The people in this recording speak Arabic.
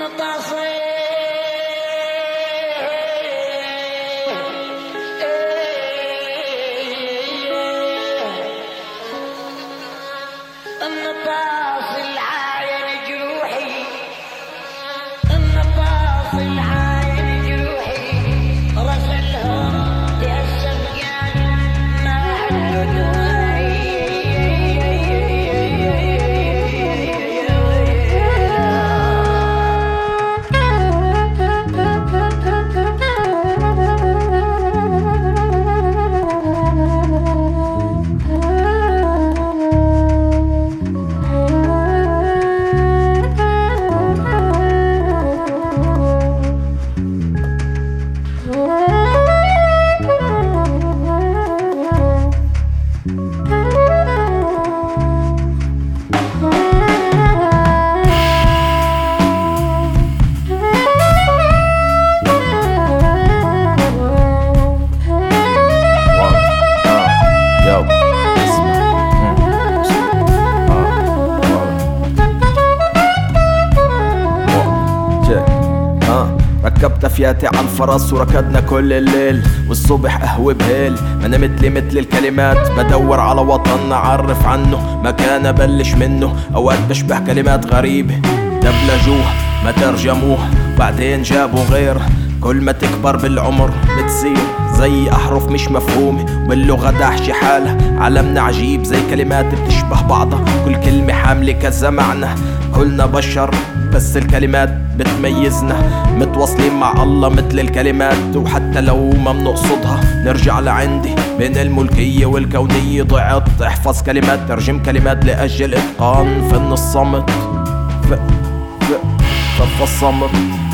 ركبت فياتي عالفرس وركضنا كل الليل، والصبح قهوة بهيل. ما انا مثل الكلمات بدور على وطن اعرف عنه مكان ابلش منه. اوقات بشبه كلمات غريبة دبلجوها ما ترجموها بعدين جابوا غير. كل ما تكبر بالعمر بتصير زي احرف مش مفهومة، وباللغة داحشة حالها. عالمنا عجيب زي كلمات بتشبه بعضها، كل كلمة حاملة كذا معنى. كلنا بشر بس الكلمات بتميزنا، متواصلين مع الله مثل الكلمات. وحتى لو ما بنقصدها نرجع لعندي بين الملكية والكونية. ضعت احفظ كلمات ترجم كلمات لأجل إتقان فن الصمت. فالصمت